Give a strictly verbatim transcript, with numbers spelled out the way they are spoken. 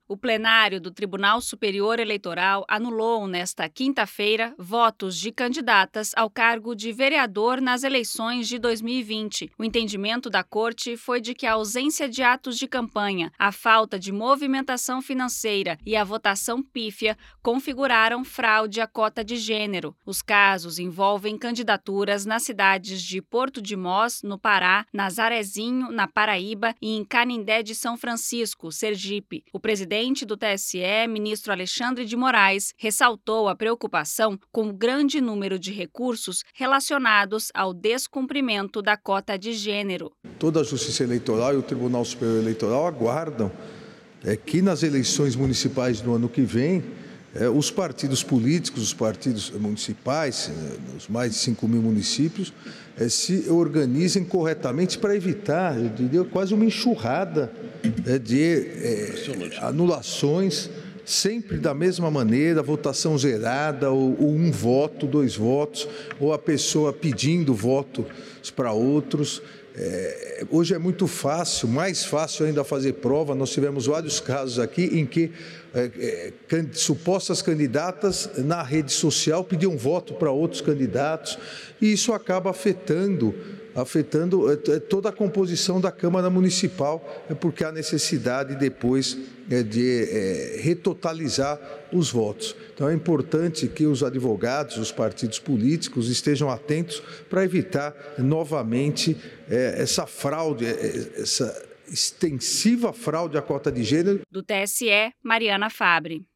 O plenário do Tribunal Superior Eleitoral anulou nesta quinta-feira votos de candidatas ao cargo de vereador nas eleições de dois mil e vinte. O entendimento da Corte foi de que a ausência de atos de campanha, a falta de movimentação financeira e a votação pífia configuraram fraude à cota de gênero. Os casos envolvem candidaturas nas cidades de Porto de Mós, no Pará, Nazarezinho, na Paraíba e em Canindé de São Francisco, Sergipe. O presidente O presidente do T S E, ministro Alexandre de Moraes, ressaltou a preocupação com o grande número de recursos relacionados ao descumprimento da cota de gênero. Toda a Justiça Eleitoral e o Tribunal Superior Eleitoral aguardam é, que nas eleições municipais do ano que vem, é, os partidos políticos, os partidos municipais, é, os mais de cinco mil municípios, é, se organizem corretamente para evitar, eu diria, quase uma enxurrada é, de é, anulações, sempre da mesma maneira, votação zerada, ou, ou um voto, dois votos, ou a pessoa pedindo votos para outros. É, hoje é muito fácil, mais fácil ainda fazer prova. Nós tivemos vários casos aqui em que é, é, supostas candidatas na rede social pediam voto para outros candidatos e isso acaba afetando, afetando é, toda a composição da Câmara Municipal, é porque há necessidade depois é, de é, retotalizar os votos. Então é importante que os advogados, os partidos políticos estejam atentos para evitar novamente é, essa fraude, essa extensiva fraude à cota de gênero. Do T S E, Mariana Fabre.